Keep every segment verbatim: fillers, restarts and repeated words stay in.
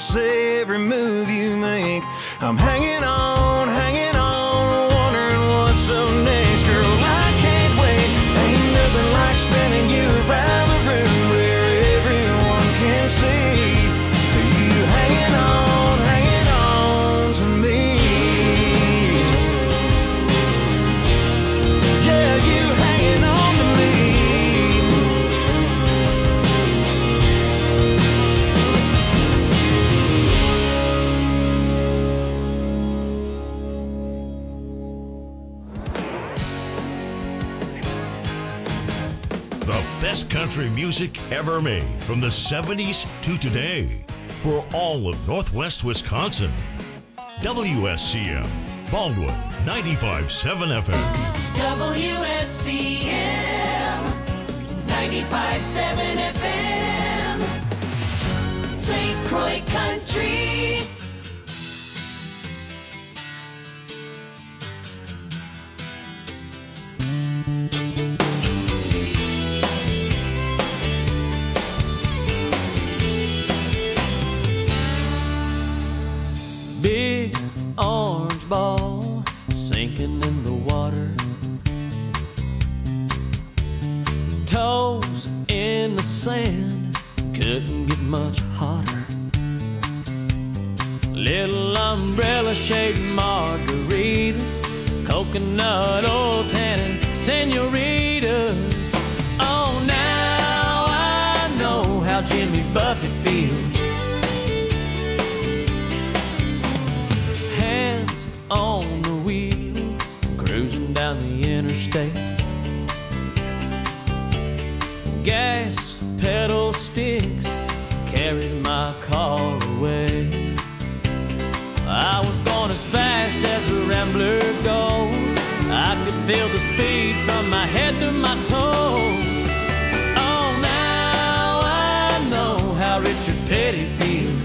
miss every move you make. I'm hanging on, hanging on, wondering what's up next. Girl, I can't wait. Ain't nothing like spinning you around the room where everyone can see you hanging on, hanging on to me. Yeah, you hanging on to me. The best country music ever made from the seventies to today for all of Northwest Wisconsin. W S C M, Baldwin, ninety-five point seven F M. W S C M, ninety-five point seven F M, Saint Croix Country. Big orange ball sinking in the water, toes in the sand, couldn't get much hotter. Little umbrella shaped margaritas, coconut oil tannin senoritas. Oh, now I know how Jimmy Buffett feels. Hands on the wheel, cruising down the interstate. Gas pedal sticks, carries my car away. I was going as fast as a rambler goes. I could feel the speed from my head to my toes. Oh, now I know how Richard Petty feels.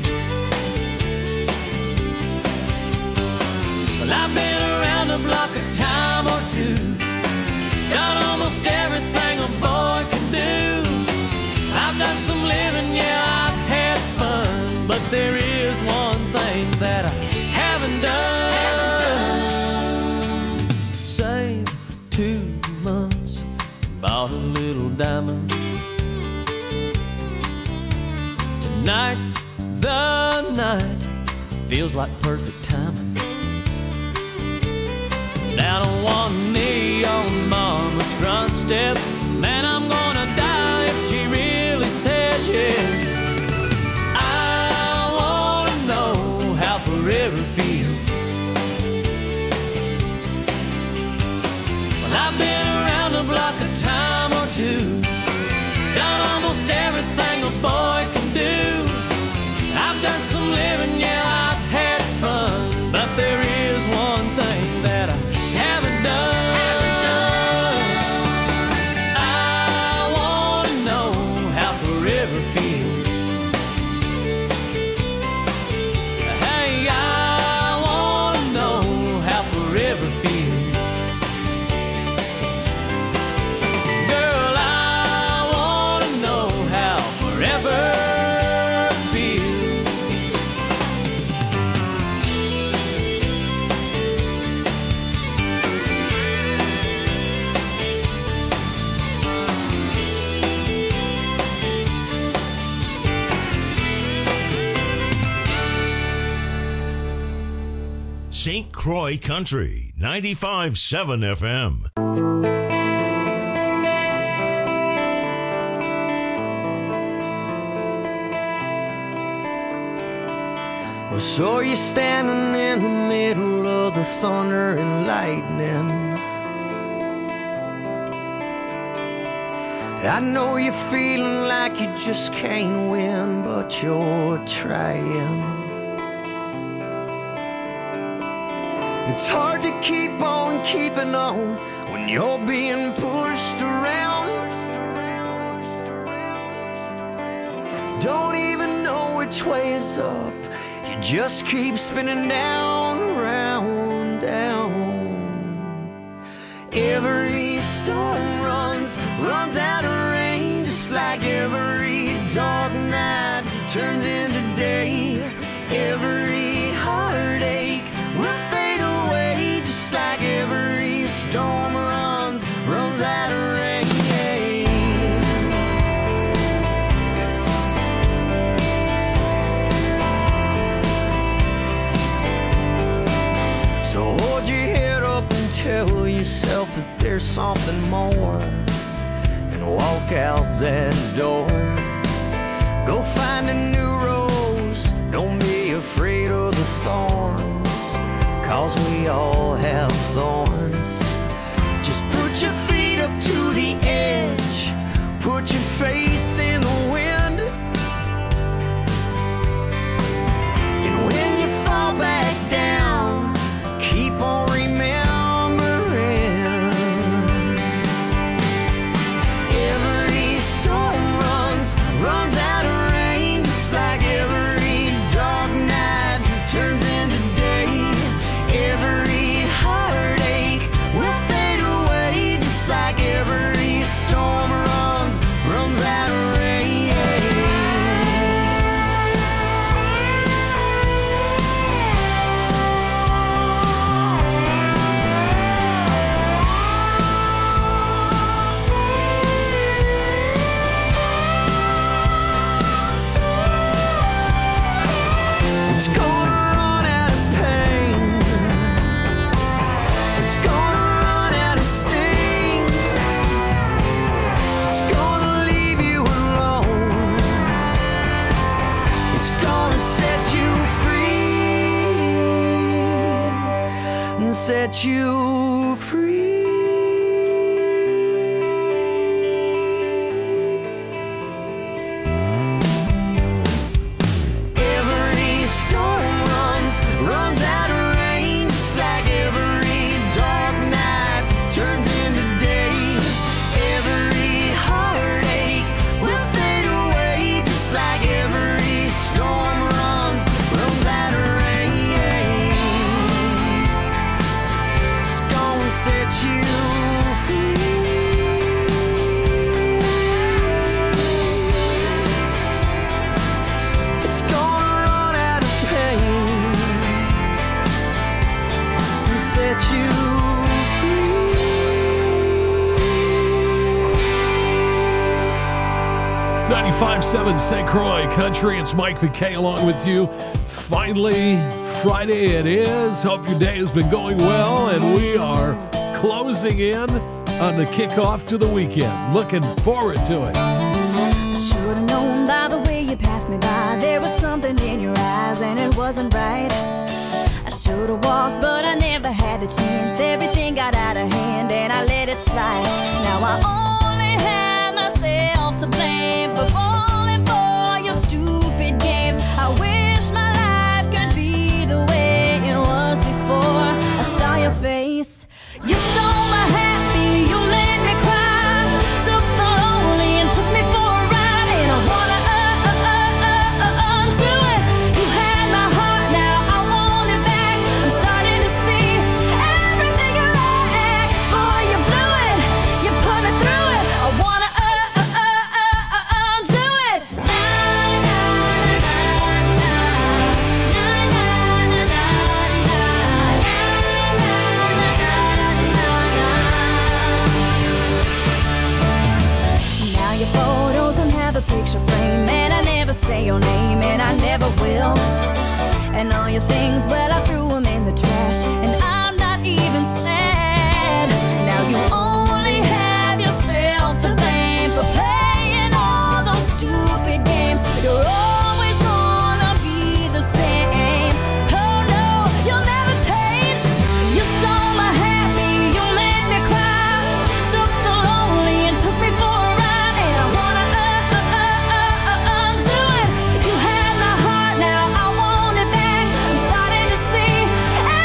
Well, I've been around the block a time or two, done almost everything a boy can do. I've done some living, yeah, I've had fun, but there is one thing that I haven't done. Haven't done. Saved two months, bought a little diamond. Tonight's the night, feels like perfect timing. Down on one knee on mama's front steps, man, I'm gonna die if she really says yes. I wanna know how forever feels. Well, I've been around the block a time or two, done almost everything a boy can do. I've done some living, yeah, I've had fun, but there is one thing that I haven't done. Haven't done. I wanna know how forever feels. Hey, I wanna know how forever feels. Girl, I wanna know how forever feels. Saint Croix Country, ninety-five point seven F M. Well, so you're standing in the middle of the thunder and lightning. I know you're feeling like you just can't win, but you're trying. It's hard to keep on keeping on when you're being pushed around. Don't even know which way is up. You just keep spinning down, round, down. Every storm runs, runs out of rain, just like every dark night turns into day. there's something more, and walk out that door. Go find a new rose, don't be afraid of the thorns, 'cause we all have thorns. Just put your feet up to the edge, put your face in the wind, and when you fall back down, keep on remembering. Every storm runs, runs out of rain, just like every dark night turns into day. Every heartache will fade away, just like every storm runs, runs out of rain. It's gonna run out of pain, it's gonna run out of sting, it's gonna leave you alone, it's gonna set you free, and set you free. Every storm runs, runs out of rain, just like every dark night turns into day. Every heartache will fade away, just like every storm runs, runs out of rain. It's gonna set you free. It's gonna run out of pain and set you ninety-five point seven Saint Croix Country. It's Mike McKay along with you. Finally, Friday it is. Hope your day has been going well, and we are closing in on the kickoff to the weekend. Looking forward to it. I should have known by the way you passed me by. There was something in your eyes and it wasn't right. I should have walked, but I never had the chance. Everything got out of hand and I let it slide. Now I only have myself to blame for falling for your stupid games. I wish my life could be the way it was before I saw your face. You stole my happy, you made me cry, took the lonely and took me for a ride, and I wanna uh, uh, uh, uh, uh, undo it. You had my heart, now I want it back. I'm starting to see everything you lack. Boy, you blew it, you put me through it. I wanna uh, uh, uh, uh, uh, undo it. Na, na, na, na, na, na, na, na, na, now your photos don't have a picture frame, and I never say your name, and I never will. And all your things, well, I threw them in the trash, and I'm not even sad. Now you only have yourself to blame for playing all those stupid games. You're always gonna be the same. Oh no, you'll never change. You stole my happy, you made me cry, took the lonely and took me for a ride, and I wanna uh, uh, uh, uh, uh, undo it. You had my heart, now I want it back. I'm starting to see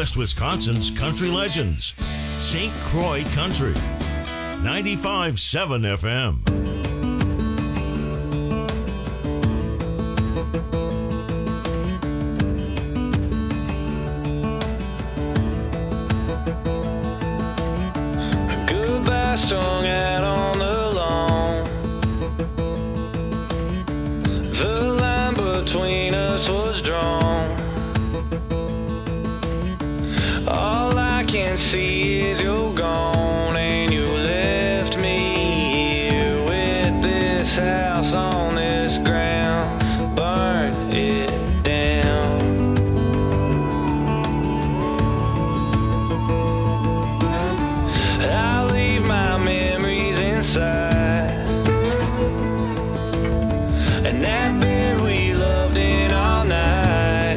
Northwest Wisconsin's country legends. Saint Croix Country. ninety-five point seven F M. Goodbye strung out on the lawn. The line between us was drawn. All I can see is you're gone, and you left me here with this house on this ground. Burn it down. I leave my memories inside, and that bed we loved in all night.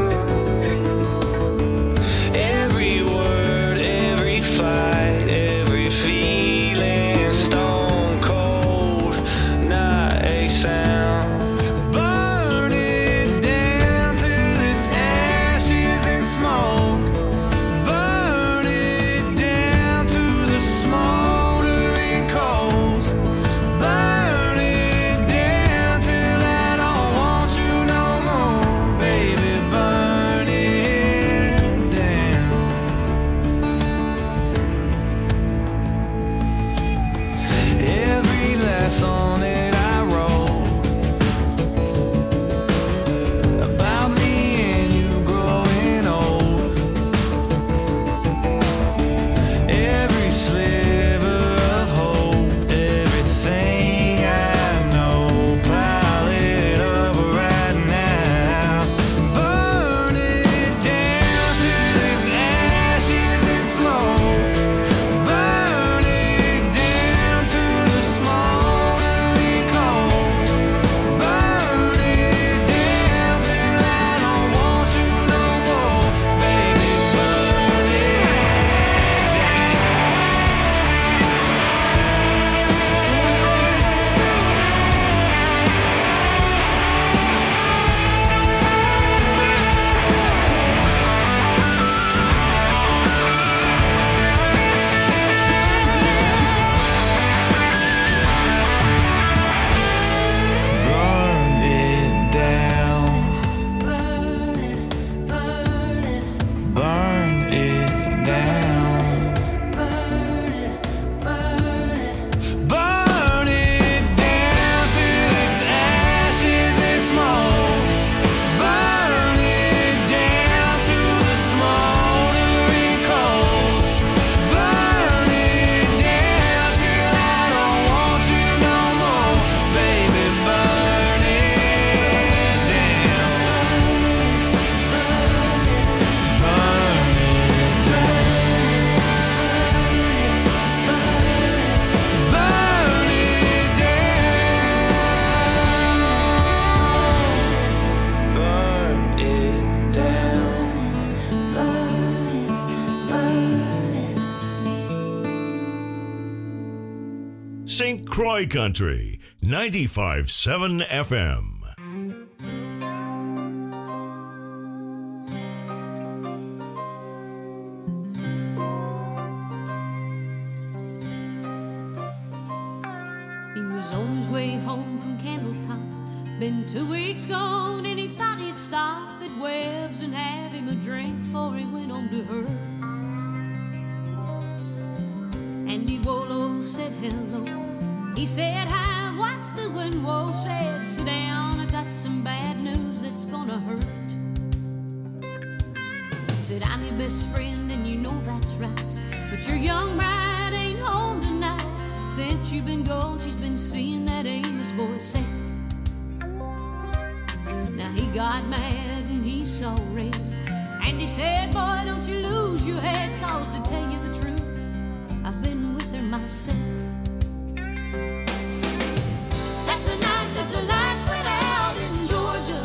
Every word, every fight, every feeling, stone cold, not a sound. Burn it down till it's ashes and smoke. Burn it down to the smoldering coals. Burn it down till I don't want you no more, baby. Burn it down. Every last song that I wrote about me and you growing old. Every sliver of hope, everything I know, pile it up right now. Burn it down till it's ashes and smoke. Burn it down to the smoldering coals. Burn it down till I don't want you no more, baby. Burn it Burn it down. Burn it, burn it. Burn it down. Burn it, burn it. Burn it down till it's ashes and smoke. Burn it down to the smoldering coals. Burn it down till I don't want you no more, baby. Burn it down. Burn it down. Burn it down. Burn it down. Saint Croix Country. ninety-five point seven F M. He was on his way home from Candletop. Been two weeks gone and he thought he'd stop at Webb's and have him a drink before he went on to her. Andy Wolo said hello. He said hi, what's doing? Whoa, said sit down, I got some bad news that's gonna hurt. Said I'm your best friend and you know that's right, but your young bride ain't home tonight. Since you've been gone, she's been seeing that Amos boy Seth. Now he got mad and he saw red, and he said, boy, don't you lose your head, cause to tell you the truth, I've been with her myself. That's the night that the lights went out in Georgia.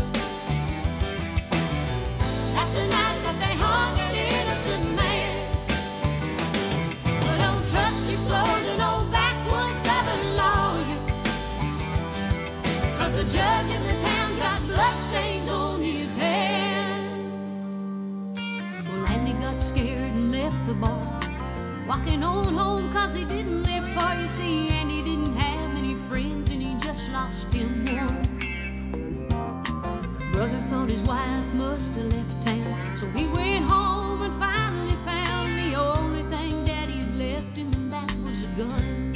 That's the night that they hung an innocent man. But don't trust your soul to no backwoods southern lawyer, cause the judge in the town's got bloodstains on his hand. Well, Andy got walking on home, cause he didn't live far, you see, and he didn't have many friends, and he just lost him one. Brother thought his wife must have left town, so he went home and finally found the only thing Daddy had left him, and that was a gun.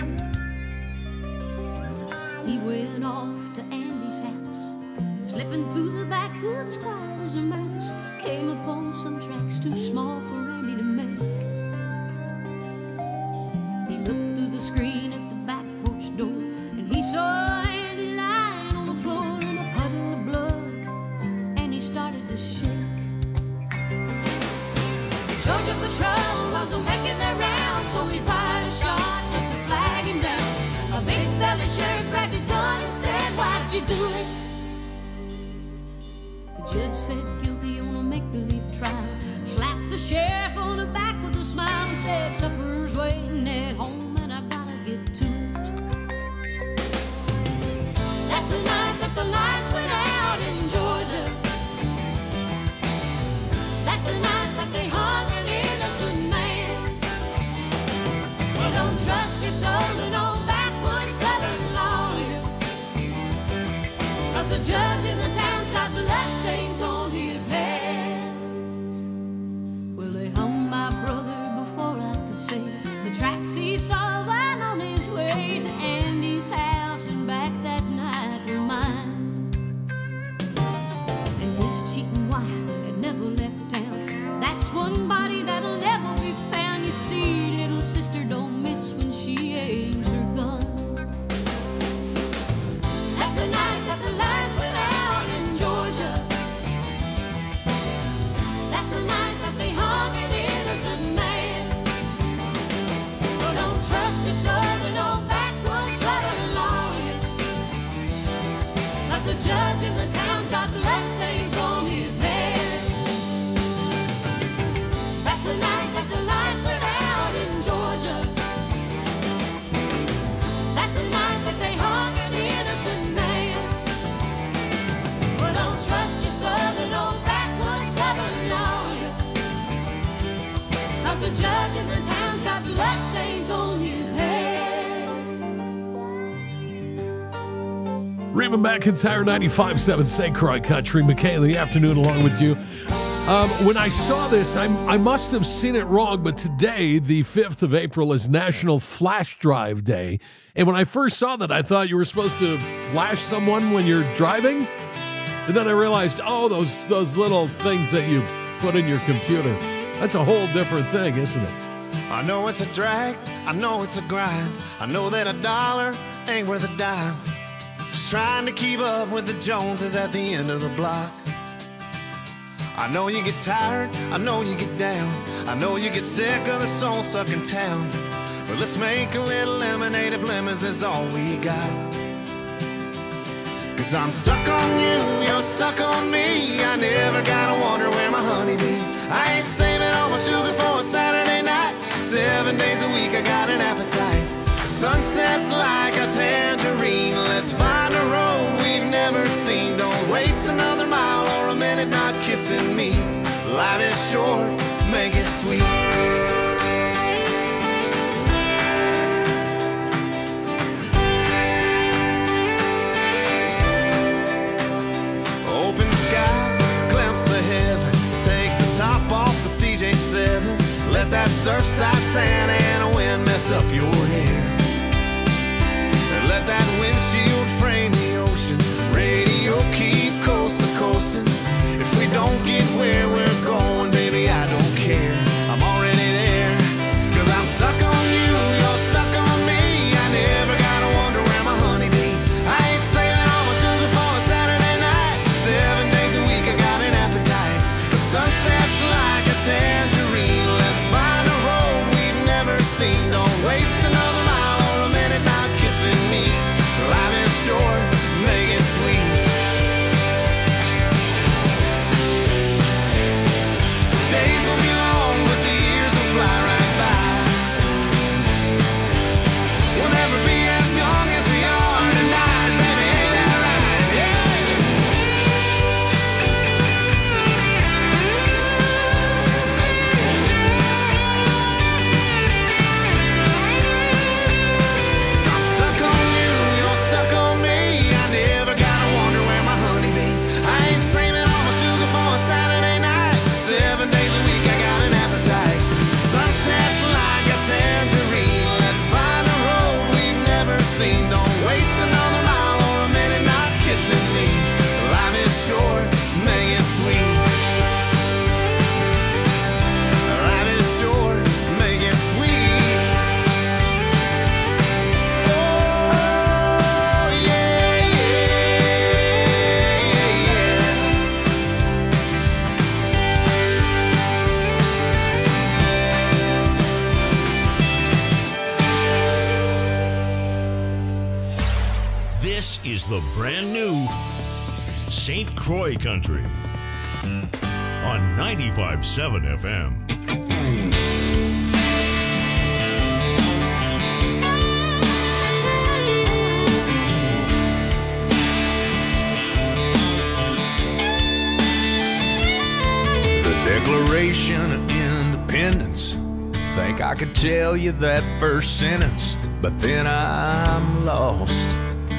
He went off to Andy's house, slipping through the backwoods quiet as a mouse, came upon some tracks too small for Andy to make. He looked through the screen at the back porch door, and he saw Andy lying on the floor in a puddle of blood, and he started to shake. The Georgia Patrol wasn't making their rounds, so he fired a shot just to flag him down. A big-bellied sheriff grabbed his gun and said, "Why'd you do it?" The judge said guilty on a make-believe trial, slapped the sheriff on the back with a smile and said, "Supper's waiting at home and I gotta get to it." That's the night that the lights went out in Georgia. That's the night that they hung an innocent man. Well, don't trust your soul to no backwoods southern lawyer, cause the judge in the town's got bloodstains on his hands. Well, they hung my brother before I could say the tracks he saw while on his way to Andy's house and back that night were mine. And his cheating wife had never left town. That's one body that'll never be found. You see, little sister don't miss when she aims her gun. That's the night that the lights went out in Georgia. That's the night that they hung an innocent man. But don't trust your soul to no backwoods southern lawyer, cause the judge in the town's got bloodstains on his head. That's the night that the lights went out in Georgia. That's the night that they hung an innocent man. But don't trust your soul to no backwoods southern lawyer, cause the judge in the town's got bloodstains on his head. Reba McEntire, ninety-five point seven Saint Croix Country. McKay in the afternoon along with you. Um, when I saw this, I, I must have seen it wrong, but today, the fifth of April, is National Flash Drive Day. And when I first saw that, I thought you were supposed to flash someone when you're driving. And then I realized, oh, those those little things that you put in your computer. That's a whole different thing, isn't it? I know it's a drag, I know it's a grind. I know that a dollar ain't worth a dime. Just trying to keep up with the Joneses at the end of the block. I know you get tired, I know you get down. I know you get sick of the soul-sucking town. But let's make a little lemonade if lemons is all we got. Cause I'm stuck on you, you're stuck on me. I never gotta wonder where my honey be. I ain't saving all my sugar for a Saturday night. Seven days a week I got an appetite. The sunset's like a tangerine. Let's find a road we've never seen. Don't waste another mile or a minute not kissing me. Life is short, make it sweet. Open sky, glimpse of heaven. Take the top off the C J seven. Let that surfside Santa Ana wind mess up your hair. And let that windshield frame the ocean. Radio keep coast to coasting. If we don't get where we're going, baby, I don't care. I'm already there. Cause I'm stuck on you, you're stuck on me. I never gotta wonder where my honey be. I ain't saving all my sugar for a Saturday night. Seven days a week I got an appetite. The sunset's like a tangerine. Let's find a road we've never seen. Don't waste another This is the brand new Saint Croix Country on ninety-five point seven F M. Declaration of Independence. Think I could tell you that first sentence, but then I'm lost.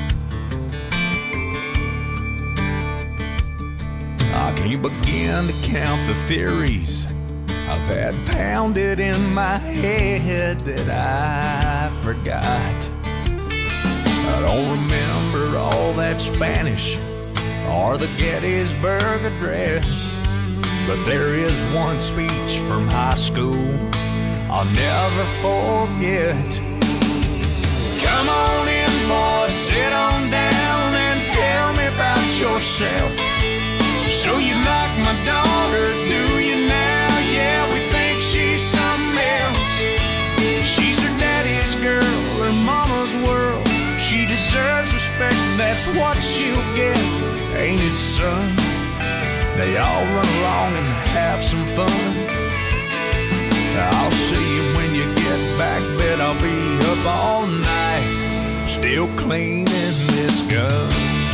I can't begin to count the theories I've had pounded in my head that I forgot. I don't remember all that Spanish or the Gettysburg Address, but there is one speech from high school I'll never forget. Come on in, boys, sit on down and tell me about yourself. So you like my daughter, do you now? Yeah, we think she's something else. She's her daddy's girl, her mama's world. She deserves respect, that's what she'll get, ain't it, son? They all run along and have some fun. I'll see you when you get back, bet I'll be up all night, still cleaning this gun.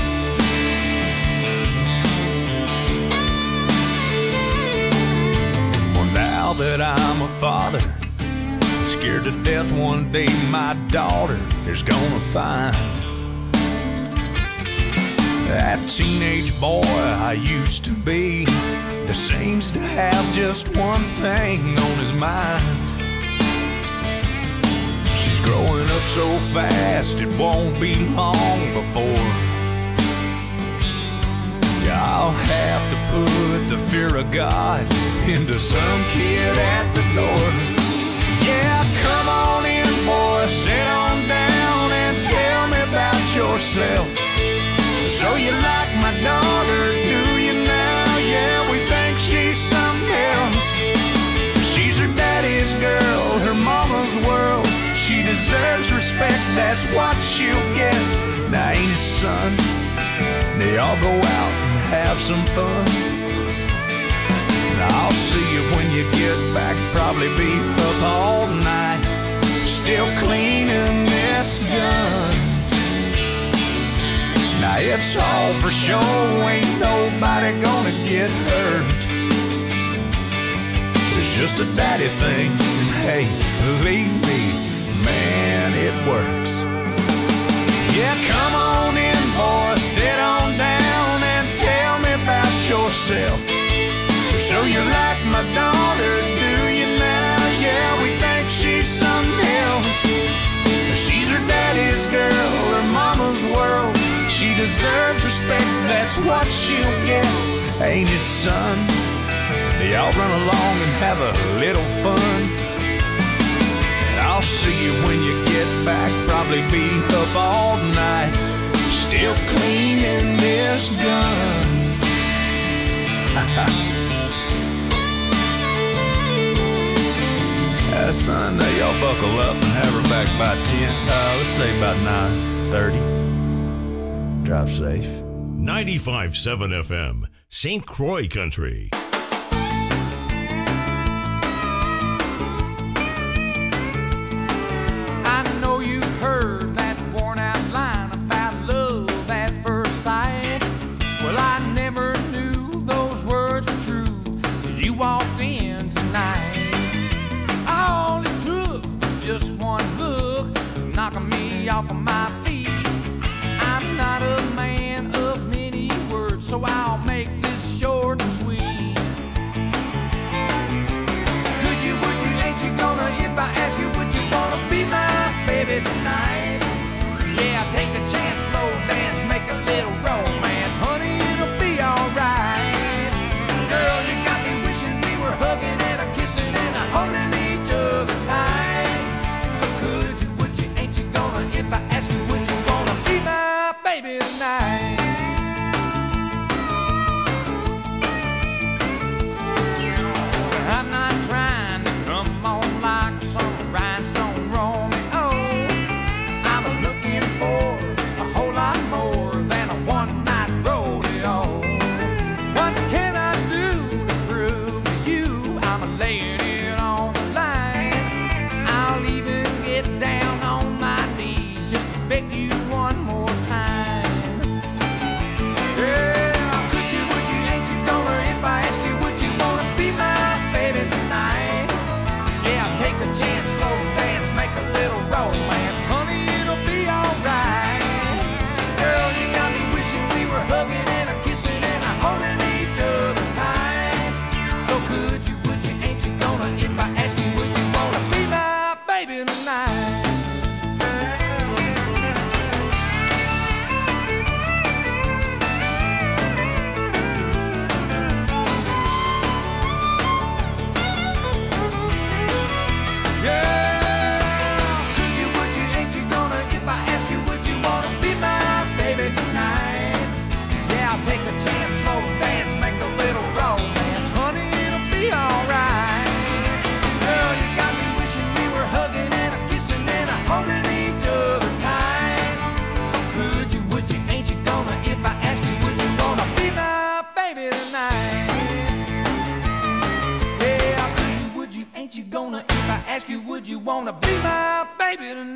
Well, now that I'm a father, I'm scared to death one day my daughter is gonna find that teenage boy I used to be that seems to have just one thing on his mind. She's growing up so fast it won't be long before I'll have to put the fear of God into some kid at the door. Yeah, come on in, boy, sit on down and tell me about yourself. So you like my daughter, do you now? Yeah, we think she's something else. She's her daddy's girl, her mama's world. She deserves respect, that's what she'll get. Now ain't it, son? They all go out and have some fun. Now I'll see you when you get back, probably be up all night, still cleaning this gun. Now it's all for show, ain't nobody gonna get hurt. It's just a daddy thing, and hey, believe me, man, it works. Yeah, come on in, boy, sit on down and tell me about yourself. So you like my daughter, do you now? Yeah, we think she's something else. She's her daddy's girl, her mama's world. She deserves respect, that's what she'll get, ain't it, son? Y'all run along and have a little fun. And I'll see you when you get back, probably be up all night, still cleaning this gun. uh, son, now y'all buckle up and have her back by ten, uh, let's say about nine thirty. Drive safe. ninety-five point seven F M, Saint Croix Country. I know you've heard that worn out line about love at first sight. Well, I never knew those words were true till you walked in tonight. All it took was just one look, knocking me off of my feet. I'm not a man of many words, so I'll make this short and sweet. Could you, would you, ain't you gonna, if I ask you, would you wanna be my baby tonight? Yeah, take a chance, slow dance, make a little romance. Honey, it'll be alright. Girl, you got me wishing we were hugging and a kissing and a holding each other tight. So could you, would you, ain't you gonna, if I ask you, would you wanna be my baby tonight? I'm not trying to come on like some rhinestone Romeo.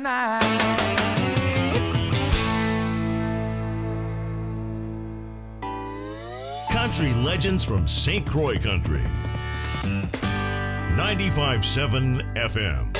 tonight. Country legends from Saint Croix Country. ninety-five point seven F M.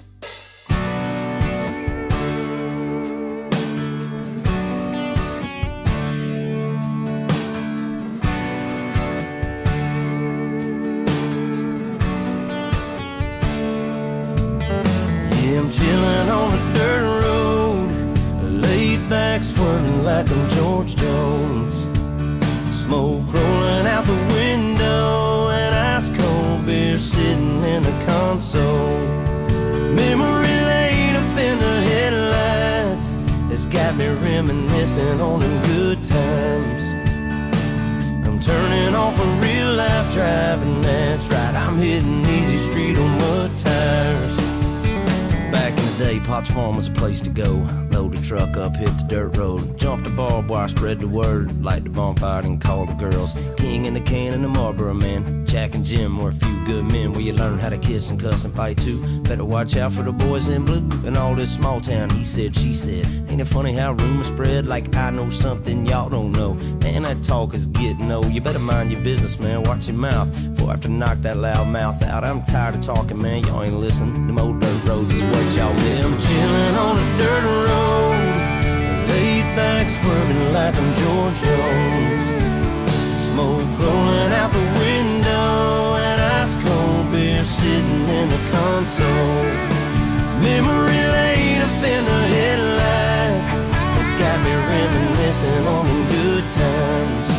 I'm chilling on a dirt road, laid back swerving like I'm George Jones. Smoke rolling out the window and ice cold beer sitting in the console. Memory laid up in the headlights, it's got me reminiscing on them good times. I'm turning off a real life driving, that's right, I'm hitting easy street on mud tires. Back in the day, Potts Farm was a place to go. Load the truck up, hit the dirt road, jump the barbed wire, spread the word, light the bonfire and call the girls. King in the can and the Marlboro man, Jack and Jim were a few good men where you learn how to kiss and cuss and fight too. Better watch out for the boys in blue and all this small town he said, she said. Ain't it funny how rumors spread like I know something y'all don't know? Man, that talk is getting old. You better mind your business, man, watch your mouth before I have to knock that loud mouth out. I'm tired of talking, man, y'all ain't listening. Them old dirt roads is what y'all miss. I'm chilling on a dirt road, laid back swerving like I'm George Jones. Smoke rolling out the window and ice cold beer sitting in the console. Memory laid up in the headlights, it's got me reminiscing on them good times.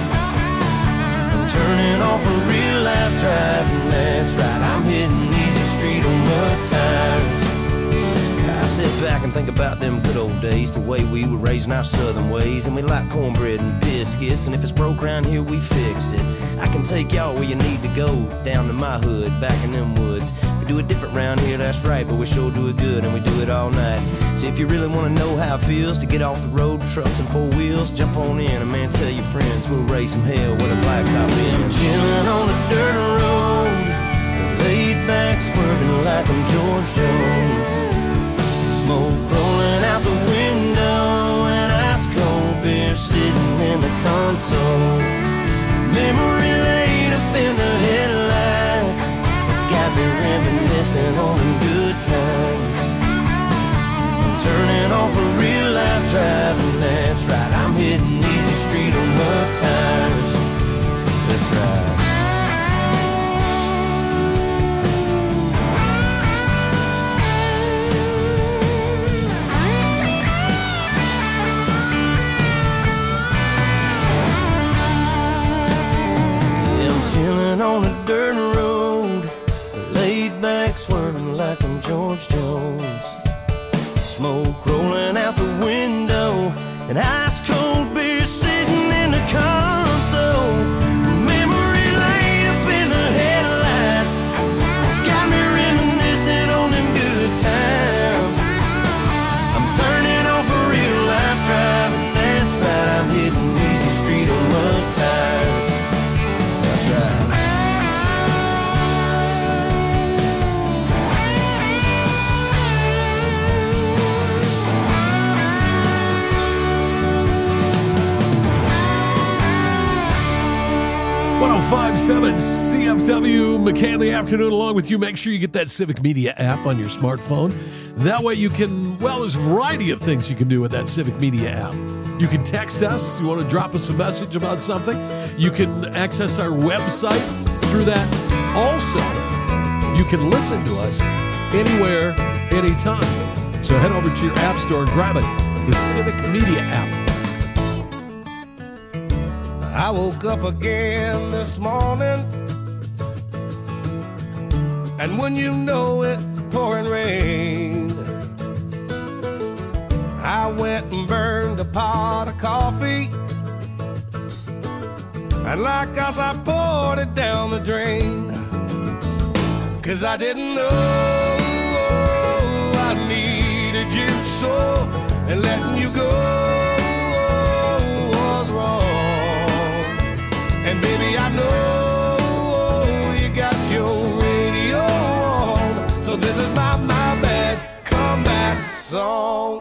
I'm turning off a real life driving, that's right, I'm hitting easy street on mud tires. I sit back and think about them good old days, the way we were raising our southern ways, and we like cornbread and biscuits, and if it's broke around here, we fix it. I can take y'all where you need to go, down to my hood, back in them woods. We do it different round here, that's right, but we sure do it good, and we do it all night. So if you really want to know how it feels to get off the road, trucks and four wheels, jump on in, and man, tell your friends, we'll raise some hell with a blacktop in. I'm chilling on a dirt road, laid back swerving like I'm George Jones. Smoke rolling out the window and ice cold beer sitting in the console. Memory laid up in the headlights, it's got me reminiscing on them good times. I'm turning off a real life driving, that's right, I'm hitting easy street on mud tires. That's right. Chilling on a dirt road, laid back swerving like I'm George Jones. Smoke rolling out the window and ice cold beer sitting in the console. Memory laid up in the headlights, it's got me reminiscing on them good times. I'm turning off a real life driving, that's right, I'm hitting easy street on mud tires. one oh five point seven C F W, McKay in the afternoon along with you. Make sure you get that Civic Media app on your smartphone. That way you can, well, there's a variety of things you can do with that Civic Media app. You can text us. You want to drop us a message about something. You can access our website through that. Also, you can listen to us anywhere, anytime. So head over to your app store and grab it, the Civic Media app. I woke up again this morning, and when you know it, pouring rain. I went and burned a pot of coffee, and like us I poured it down the drain. Cause I didn't know I needed you so, and letting you go was wrong. And baby, I know you got your radio on, so this is my, my bad comeback song. song.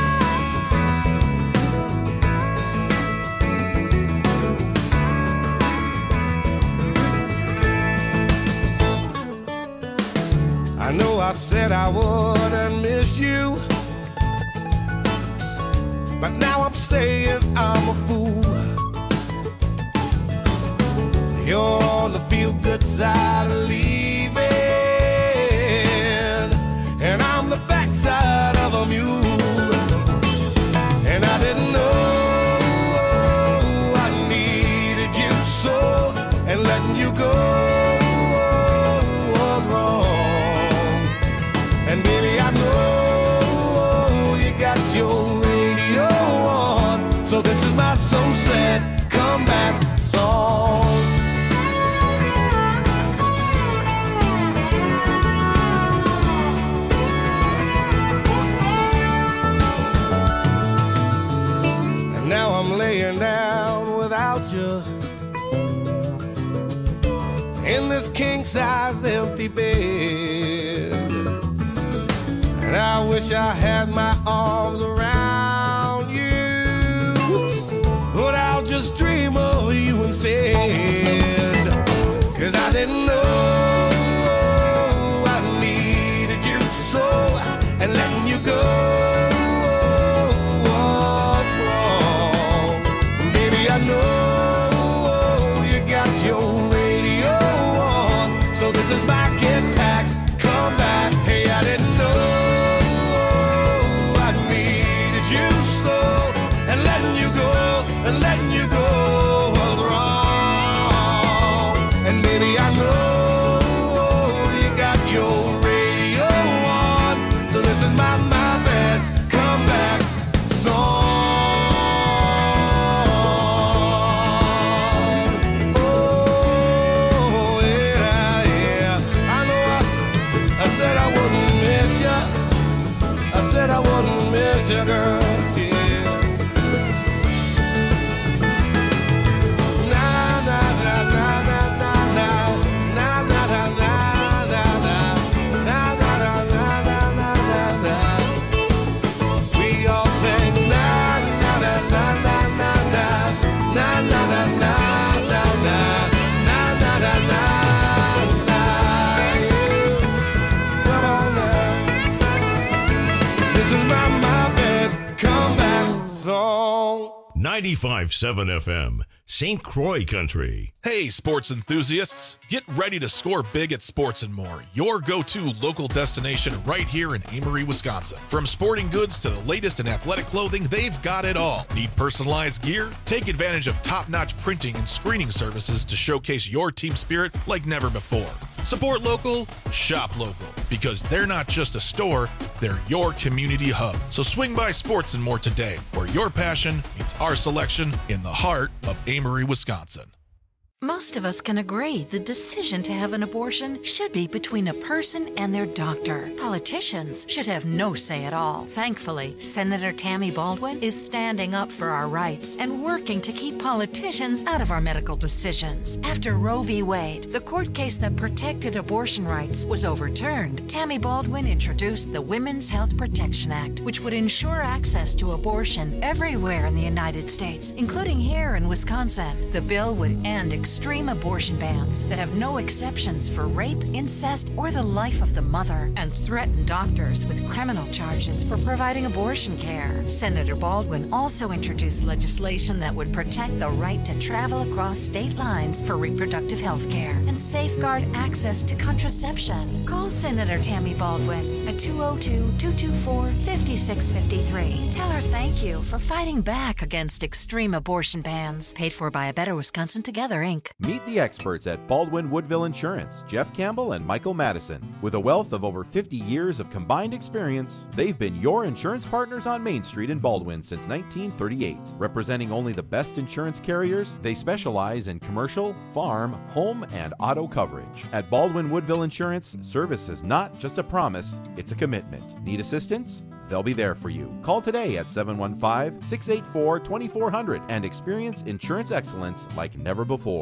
I know I said I wouldn't miss you, but now I'm saying I'm a fool. You're on the feel-good side of leaving, and I'm the backside of a mule. And I didn't know I needed you so, and letting you go was wrong. And baby, I know you got your radio on, so this is my so sad comeback song. And now I'm laying down without you in this king-size empty bed. And I wish I had my arms around you, but I'll just dream of you instead. Cause I didn't know I needed you so, and letting you go was wrong. Baby, I know you got your radio on, so this is my get back, come back. Hey, I didn't know and letting you go was wrong. And baby, I know you got your radio on, so this is my, my bad comeback song. Oh, yeah, yeah. I know I, I said I wouldn't miss you. I said I wouldn't miss you, girl. ninety-five point seven F M, Saint Croix Country. Hey, sports enthusiasts! Get ready to score big at Sports and More, your go-to local destination right here in Amory, Wisconsin. From sporting goods to the latest in athletic clothing, they've got it all. Need personalized gear? Take advantage of top-notch printing and screening services to showcase your team spirit like never before. Support local, shop local, because they're not just a store, they're your community hub. So swing by Sports and More today, where your passion meets our selection in the heart of Amory, Wisconsin. Most of us can agree the decision to have an abortion should be between a person and their doctor. Politicians should have no say at all. Thankfully, Senator Tammy Baldwin is standing up for our rights and working to keep politicians out of our medical decisions. After Roe v. Wade, the court case that protected abortion rights, was overturned, Tammy Baldwin introduced the Women's Health Protection Act, which would ensure access to abortion everywhere in the United States, including here in Wisconsin. The bill would end extreme abortion bans that have no exceptions for rape, incest, or the life of the mother, and threaten doctors with criminal charges for providing abortion care. Senator Baldwin also introduced legislation that would protect the right to travel across state lines for reproductive health care and safeguard access to contraception. Call Senator Tammy Baldwin at two oh two, two two four, five six five three. Tell her thank you for fighting back against extreme abortion bans. Paid for by A Better Wisconsin Together, Incorporated. Meet the experts at Baldwin Woodville Insurance, Jeff Campbell and Michael Madison. With a wealth of over fifty years of combined experience, they've been your insurance partners on Main Street in Baldwin since nineteen thirty-eight. Representing only the best insurance carriers, they specialize in commercial, farm, home, and auto coverage. At Baldwin Woodville Insurance, service is not just a promise, it's a commitment. Need assistance? They'll be there for you. Call today at seven one five, six eight four, two four zero zero and experience insurance excellence like never before.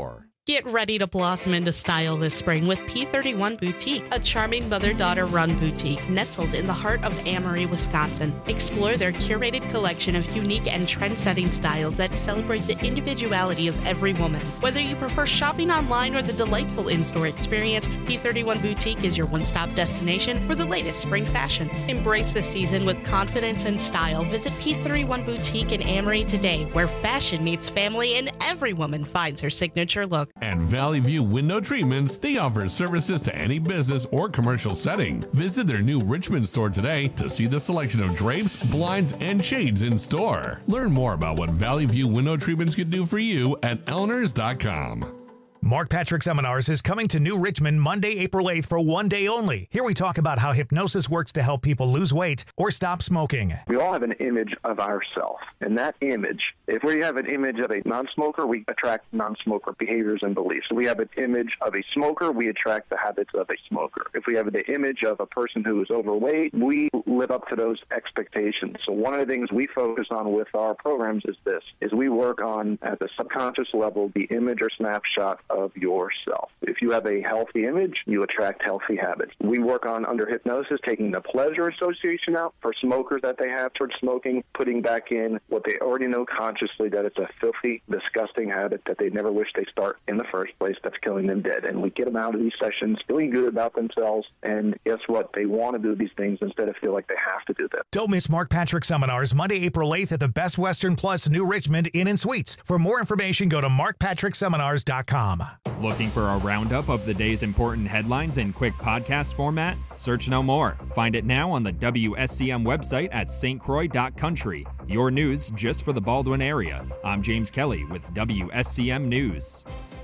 Get ready to blossom into style this spring with P thirty-one Boutique, a charming mother-daughter run boutique nestled in the heart of Amory, Wisconsin. Explore their curated collection of unique and trend-setting styles that celebrate the individuality of every woman. Whether you prefer shopping online or the delightful in-store experience, P thirty-one Boutique is your one-stop destination for the latest spring fashion. Embrace the season with confidence and style. Visit P thirty-one Boutique in Amory today, where fashion meets family and every woman finds her signature look. At Valley View Window Treatments, they offer services to any business or commercial setting. Visit their new Richmond store today to see the selection of drapes, blinds, and shades in store. Learn more about what Valley View Window Treatments can do for you at Elners dot com. Mark Patrick Seminars is coming to New Richmond Monday, April eighth for one day only. Here we talk about how hypnosis works to help people lose weight or stop smoking. We all have an image of ourselves, and that image, if we have an image of a non-smoker, we attract non-smoker behaviors and beliefs. If we have an image of a smoker, we attract the habits of a smoker. If we have the image of a person who is overweight, we live up to those expectations. So one of the things we focus on with our programs is this, is we work on, at the subconscious level, the image or snapshot of yourself. If you have a healthy image, you attract healthy habits. We work on, under hypnosis, taking the pleasure association out for smokers that they have towards smoking, putting back in what they already know consciously, that it's a filthy, disgusting habit that they never wish they start in the first place, that's killing them dead. And we get them out of these sessions feeling good about themselves, and guess what? They want to do these things instead of feel like they have to do them. Don't miss Mark Patrick Seminars Monday, April eighth at the Best Western Plus New Richmond Inn and Suites. For more information, go to mark patrick seminars dot com. Looking for a roundup of the day's important headlines in quick podcast format? Search no more. Find it now on the W S C M website at s t croix dot country. Your news just for the Baldwin area. I'm James Kelly with W S C M News.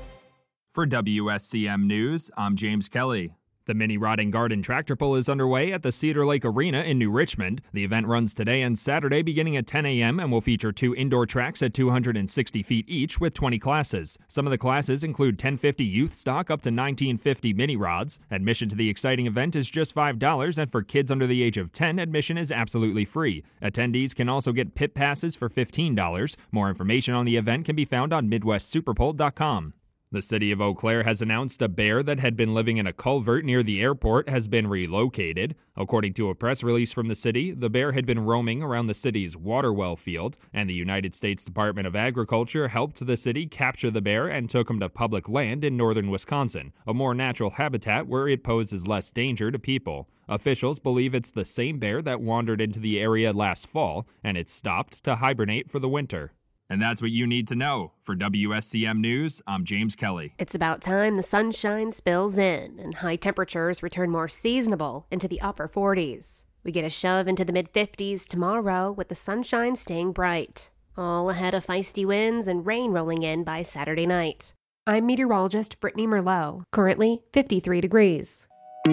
For W S C M News, I'm James Kelly. The Mini Rod and Garden Tractor Pull is underway at the Cedar Lake Arena in New Richmond. The event runs today and Saturday beginning at ten a.m. and will feature two indoor tracks at two hundred sixty feet each with twenty classes. Some of the classes include ten fifty youth stock up to nineteen fifty mini rods. Admission to the exciting event is just five dollars, and for kids under the age of ten, admission is absolutely free. Attendees can also get pit passes for fifteen dollars. More information on the event can be found on midwest superpole dot com. The city of Eau Claire has announced a bear that had been living in a culvert near the airport has been relocated. According to a press release from the city, the bear had been roaming around the city's water well field, and the United States Department of Agriculture helped the city capture the bear and took him to public land in northern Wisconsin, a more natural habitat where it poses less danger to people. Officials believe it's the same bear that wandered into the area last fall, and it stopped to hibernate for the winter. And that's what you need to know. For W S C M News, I'm James Kelly. It's about time the sunshine spills in and high temperatures return more seasonable into the upper forties. We get a shove into the mid-fifties tomorrow with the sunshine staying bright, all ahead of feisty winds and rain rolling in by Saturday night. I'm meteorologist Brittany Merlot, currently fifty-three degrees.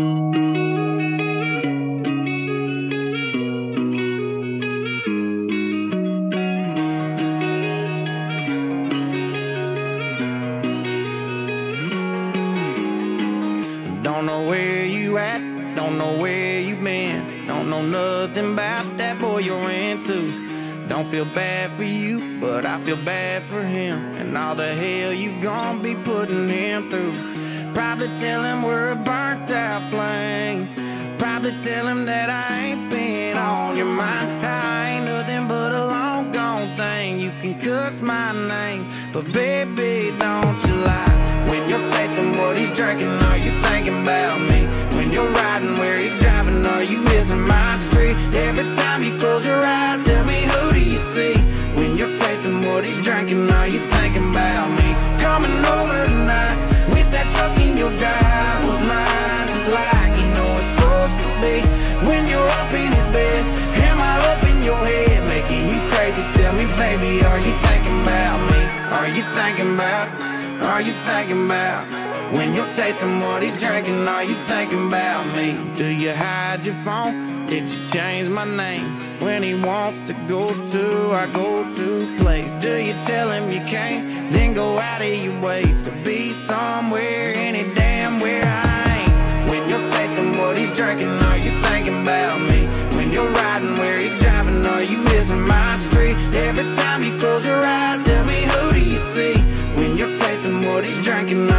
Don't know where you at, don't know where you been, don't know nothing about that boy you're into. Don't feel bad for you, but I feel bad for him, and all the hell you gon' be putting him through. Probably tell him we're a burnt out flame, probably tell him that I ain't been on your mind. I ain't nothing but a long gone thing, you can cuss my name, but baby don't you lie. When you're tasting what he's drinking, are you thinking about me? When you're riding where he's driving, are you missing my street? Every time you close your eyes, tell me who do you see? When you're tasting what he's drinking, are you thinking about me? Coming over tonight, wish that truck in your drive was mine, just like you know it's supposed to be. When you're up in his bed, am I up in your head, making you crazy? Tell me, baby, are you thinking about me? Are you thinking about Are you thinking about when you're tasting what he's drinking? Are you thinking about me? Do you hide your phone? Did you change my name? When he wants to go to our go-to place, do you tell him you can't? Then go out of your way to be somewhere, any damn where I ain't. When you're tasting what he's drinking, are you thinking about me? When you're riding where he's driving, are you missing my street? Every time you close your eyes, tell me who do you see? When you're tasting what he's drinking,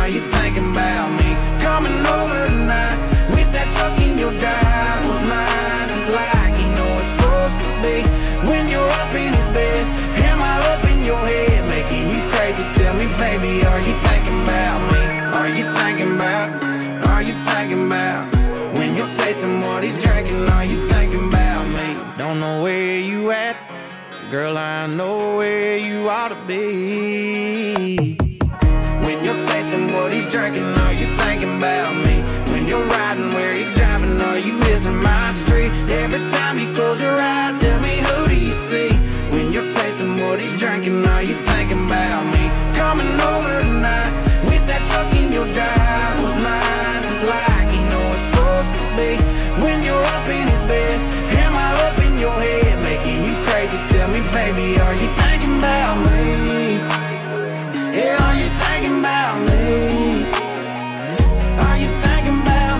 at? Girl, I know where you ought to be. When you're tasting what he's drinking, are you thinking about me? When you're riding where he's driving, are you missing my street? Every time you close your eyes, tell me, who do you see? When you're tasting what he's drinking, are you thinking about me? Coming over tonight, wish that truck in your drive was mine, just like you know it's supposed to be. When you're up in his bed, am I up in your head, making you crazy? Tell me, baby, are you thinking about me? Yeah, are you thinking about me? Are you thinking about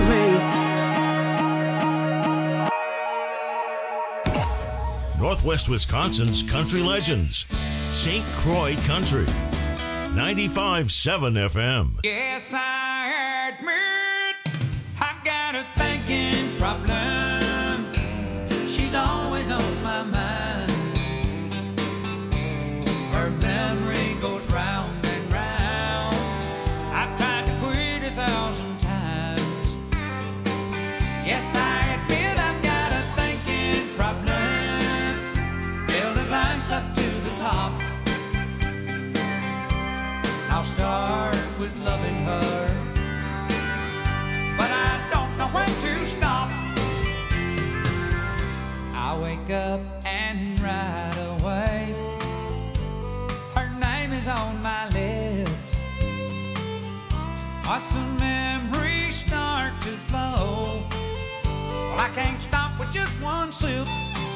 me? Northwest Wisconsin's country legends. Saint Croix Country. ninety-five point seven F M. Yes, I admit I've got a thinking problem. She's always on my mind. Her memory goes round and round. I've tried to quit a thousand times. Yes, I admit I've got a thinking problem. Fill the glass up to the top. I'll start with loving her, but I don't know when to stop. I wake up and right away her name is on my lips. Watch the memories start to flow. Well, I can't stop with just one sip.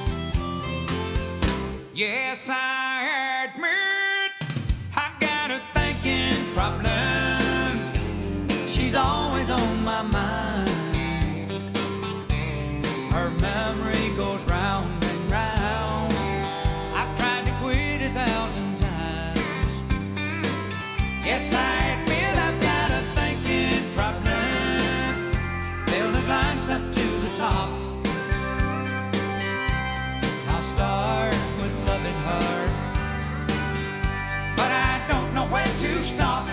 Yes, I admit I've got a thinking problem. She's always on my mind. Her memory goes round and round. I've tried to quit a thousand times. Yes, I admit I've got a thinking problem. Fill the glass up to the top. I'll start with loving her, but I don't know when to stop.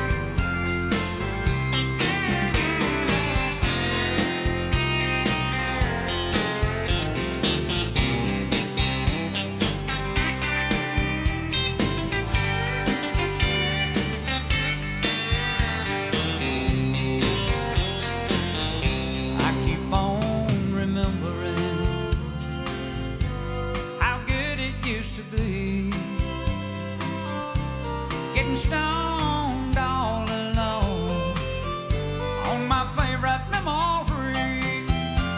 Stoned all alone on my favorite memory.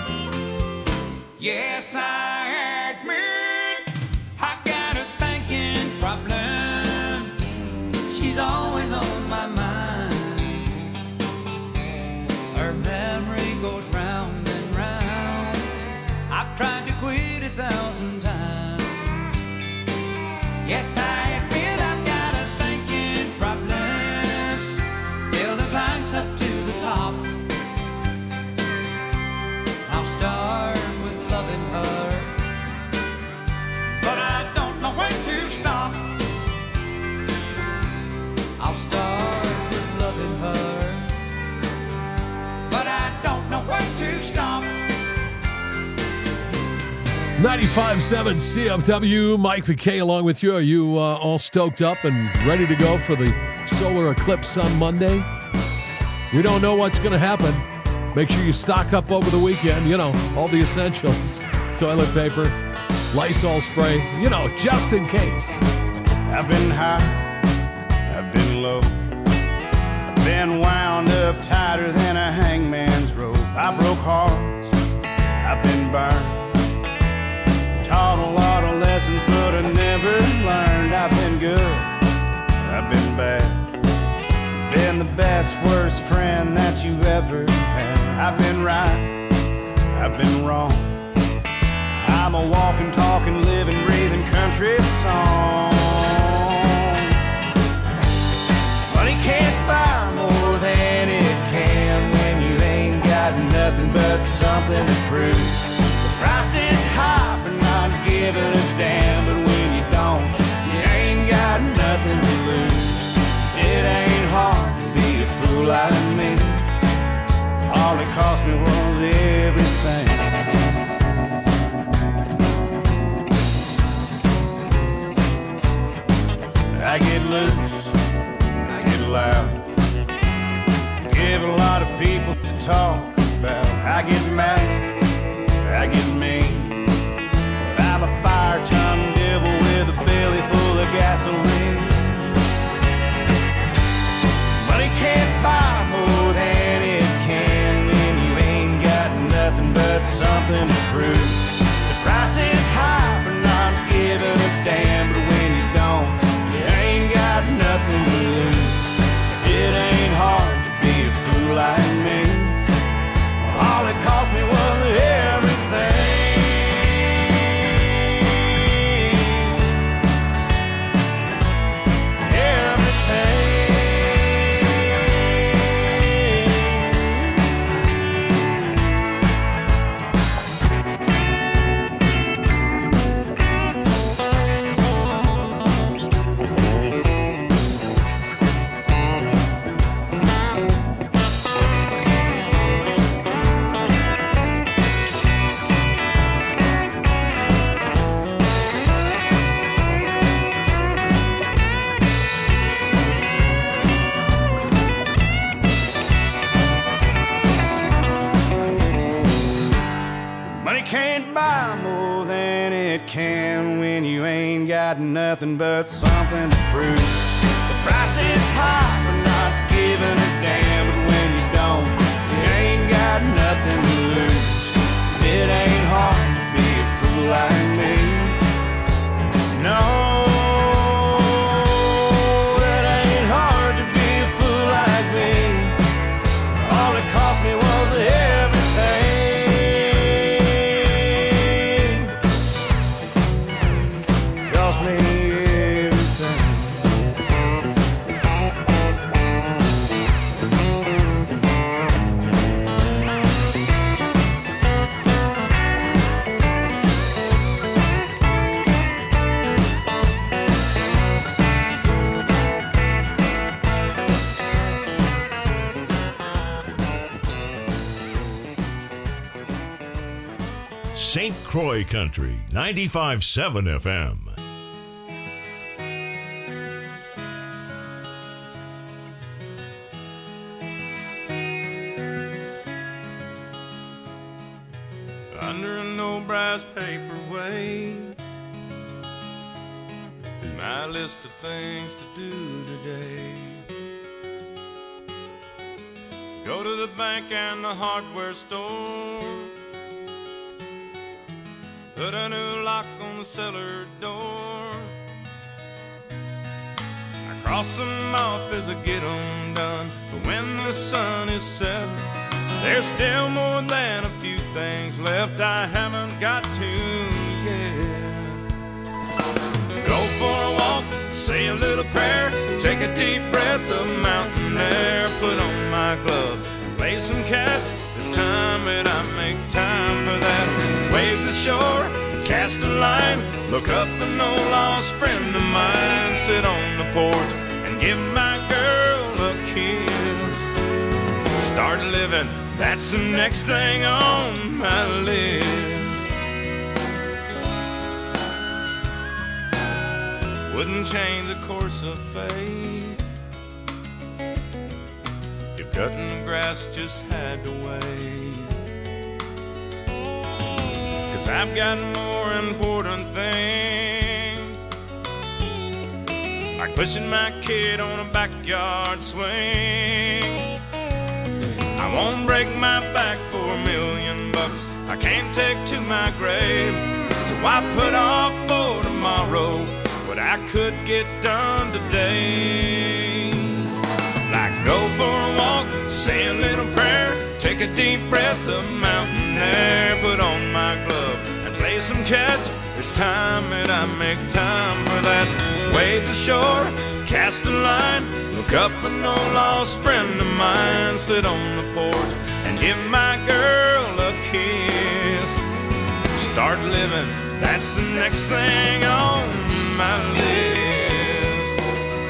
Yes, I admit I've got a thinking problem. She's always on my mind. Her memory goes round and round. I've tried to quit a thousand times. Yes, I admit up to the top. I'll start with loving her, but I don't know when to stop. I'll start with loving her, but I don't know when to stop. ninety-five point seven C F W, Mike McKay along with you. Are you uh, all stoked up and ready to go for the solar eclipse on Monday? We don't know what's going to happen. Make sure you stock up over the weekend. You know, all the essentials. Toilet paper, Lysol spray, you know, just in case. I've been high, I've been low. I've been wound up tighter than a hangman's rope. I broke hearts, I've been burned. Taught a lot of lessons, but I never learned. I've been good, I've been bad. Been the best, worst friend that you ever had. I've been right, I've been wrong. I'm a walking, talking, living, breathing country song. Money can't buy more than it can when you ain't got nothing but something to prove. The price is high for not giving a damn, but when you don't, you ain't got nothing to lose. It ain't hard to be a fool like me. All it cost me was everything. loose, I get loud. Give a lot of people to talk about. I get mad, I get mean. But I'm a fire-time devil with a belly full of gasoline. Money can't buy more than it can when you ain't got nothing but something to prove. The price is high for not giving a damn, but when you don't, you ain't got nothing to lose. It ain't hard to be a fool like me. All it cost me was everything. Can't buy more than it can when you ain't got nothing but something to prove. The price is high for not giving a damn, but when you don't, you ain't got nothing to lose. It ain't hard to be a fool like me. No, it ain't hard to be a fool like me. All it cost me was everything. Saint Croix Country, ninety-five point seven F M. Under an old brass paperweight is my list of things to do today. Go to the bank and the hardware store, put a new lock on the cellar door. I cross them off as I get them done, but when the sun is set, there's still more than a few things left I haven't got to yet. Go for a walk, say a little prayer, take a deep breath of mountain air, put on my glove, play some catch. It's time that I make time for that. Wave the shore, cast a line, look up an old lost friend of mine, sit on the porch and give my girl a kiss. Start living, that's the next thing on my list. Wouldn't change the course of fate if cutting the grass just had to wait. Cause I've got more important things, like pushing my kid on a backyard swing. I won't break my back for a million bucks, I can't take to my grave. So I put off for tomorrow what I could get done today. Like go for a walk, say a little prayer, take a deep breath of mountain air, put on my glove and play some catch. It's time that I make time for that. Wave the shore, cast a line, look up an old lost friend of mine, sit on the porch and give my girl a kiss. Start living, that's the next thing on my list.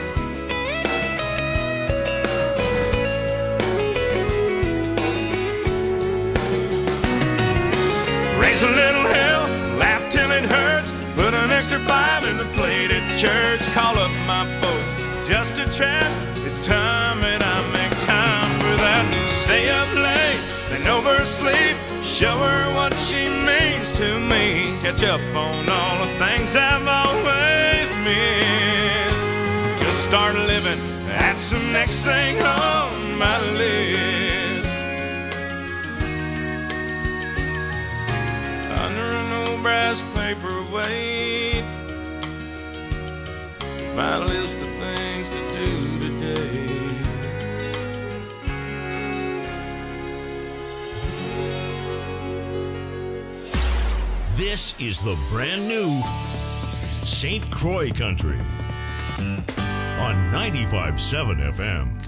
Raise a little hell, laugh till it hurts, put an extra five in the plate at church, call up my folks, just a chat. It's time that I make time for that. Stay up late, then oversleep. Show her what she means to me. Catch up on all the things I've always missed. Just start living, that's the next thing on my list. Under an old brass paperweight, my list of things to do today. This is the brand new Saint Croix Country on ninety-five point seven F M.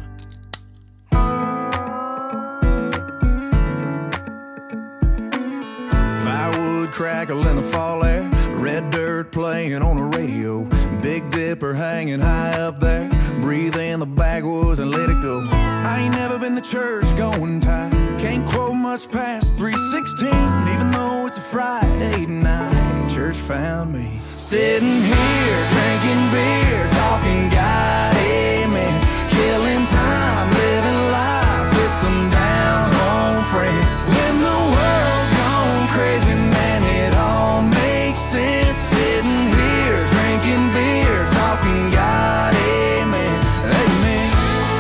Firewood crackle in the fall air, red dirt playing on the radio, Big Dipper hanging high up there, breathe in the backwoods and let it go. I ain't never been to church going tight, can't quote much past three sixteen, even though it's a Friday night. Church found me sitting here drinking beer, talking God, amen, killing time, living life with some down home friends. When the world's gone crazy, man, it all makes sense. Sitting here drinking beer, talking God, amen, amen.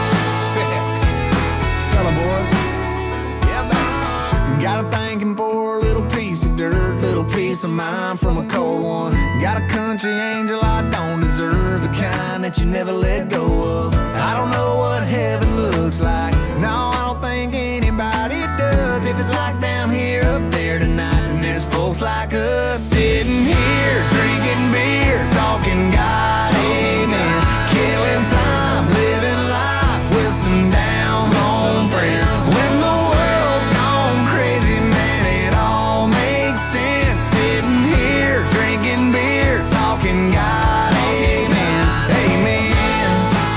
Tell 'em, boys. Yeah, man. Got a thanking for a little piece of dirt, little piece of mind from a cold one. Got a country angel I don't deserve, the kind that you never let go of. I don't know what heaven looks like, no, I don't think anybody does. If it's like down here, up there tonight, then there's folks like us sitting here drinking beer, talking God, amen, killing time, living life with some down home friends. When the world's gone crazy, man, it all makes sense. Sitting here drinking beer, talking God, amen, amen,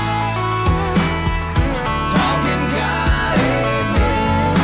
talking God, amen.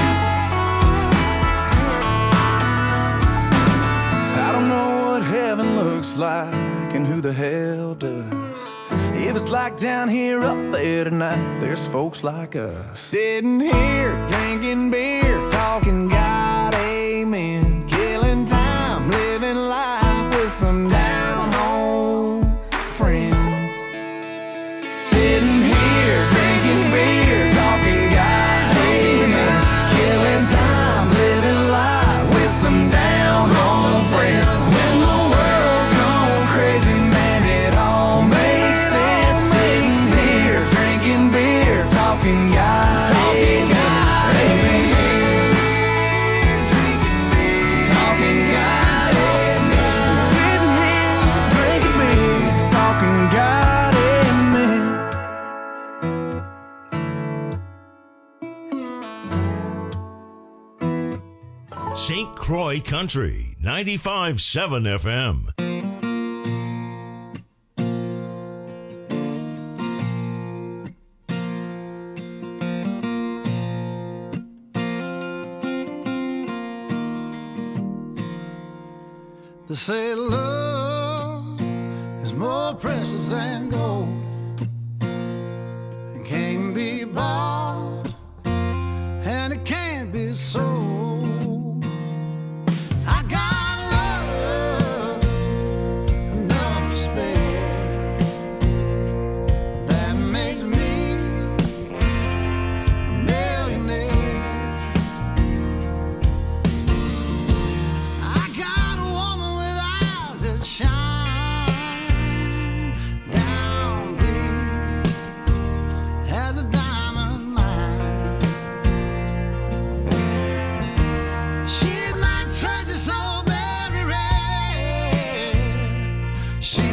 I don't know what heaven looks like and who the hell does. If it's like down here, up there tonight, there's folks like us sitting here drinking beer, talking God, amen, killing time, living life with some down home friends. Sitting here drinking beer, talking God, amen, killing time, living life with some down home friends. When the world's gone crazy, man, it all makes sense. Sitting here drinking beer, talking God, amen, amen, talking God, amen. Sitting here drinking beer, talking God, amen. Saint Croix Country, ninety-five point seven F M. They say love is more precious than gold, it can't be bought and it can't be sold. I got love enough to spare that makes me a millionaire. I got a woman with eyes that shine down deep as a diamond mine. She's my treasure so very rare. She